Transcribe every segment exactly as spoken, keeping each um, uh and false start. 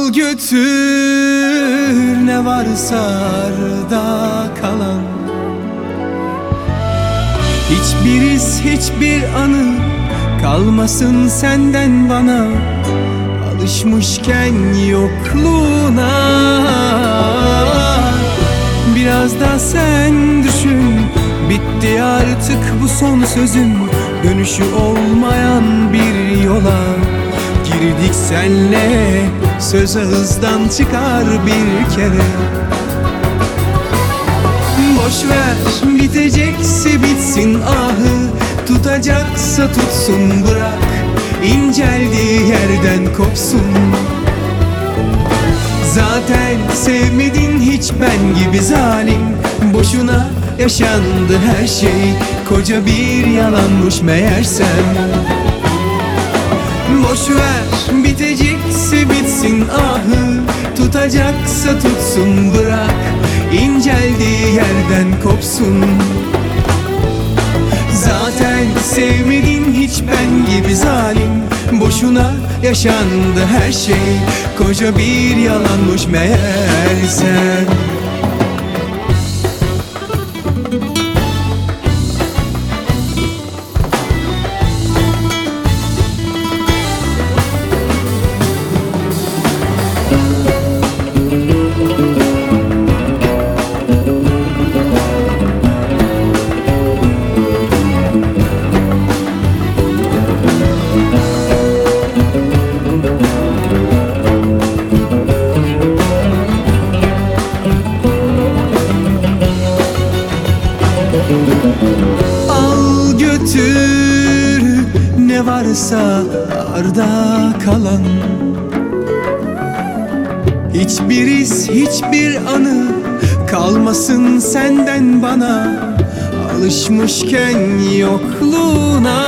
Al götür ne varsa arda kalan. Hiçbir iz, hiçbir anı kalmasın senden bana, alışmışken yokluğuna. Biraz da sen düşün, bitti artık bu son sözün, dönüşü olmayan bir yola girdik senle. Söz ağızdan çıkar bir kere. Boşver, bitecekse bitsin ahı, tutacaksa tutsun, bırak inceldiği yerden kopsun. Zaten sevmedin hiç ben gibi zalim, boşuna yaşandı her şey, koca bir yalanmış meğersem. Boşver, bitecekse bitsin ahı, tutacaksa tutsun, bırak inceldiği yerden kopsun. Zaten sevmedin hiç ben gibi zalim, boşuna yaşandı her şey, koca bir yalanmış meğersem. Al götür ne varsa arda kalan. Hiçbir iz, hiçbir anı kalmasın senden bana, alışmışken yokluğuna.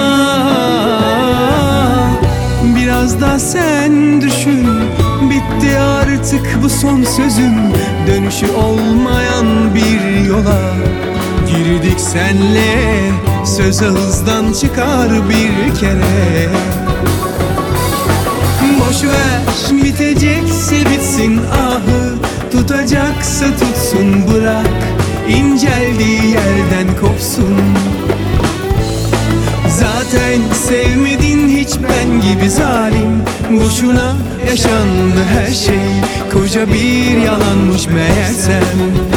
Biraz da sen düşün, bitti artık bu son sözün, dönüşü olmayan bir yola girdik senle. Söz ağızdan çıkar bir kere. Boşver, bitecekse bitsin ahı, tutacaksa tutsun, bırak inceldiği yerden kopsun. Zaten sevmedin hiç ben gibi zalim, boşuna yaşandı her şey, koca bir yalanmış meğersem.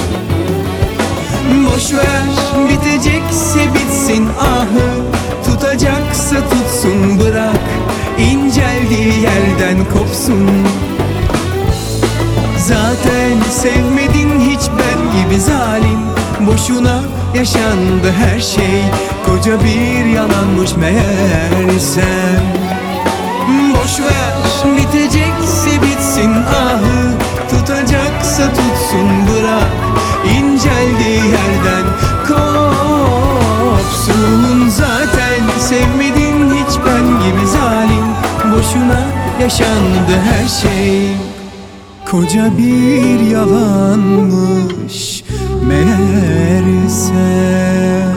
Boşver, bitecekse bitsin ahı, tutacaksa tutsun, bırak inceldiği yerden kopsun. Zaten sevmedin hiç ben gibi zalim, boşuna yaşandı her şey, koca bir yalanmış meğersem. Boşver, bitecekse bitsin ahı, tutacaksa tutsun, bırak inceldiği yerden kopsun. Zaten sevmedin hiç ben gibi zalim, boşuna yaşandı her şey, koca bir yalanmış meğerse.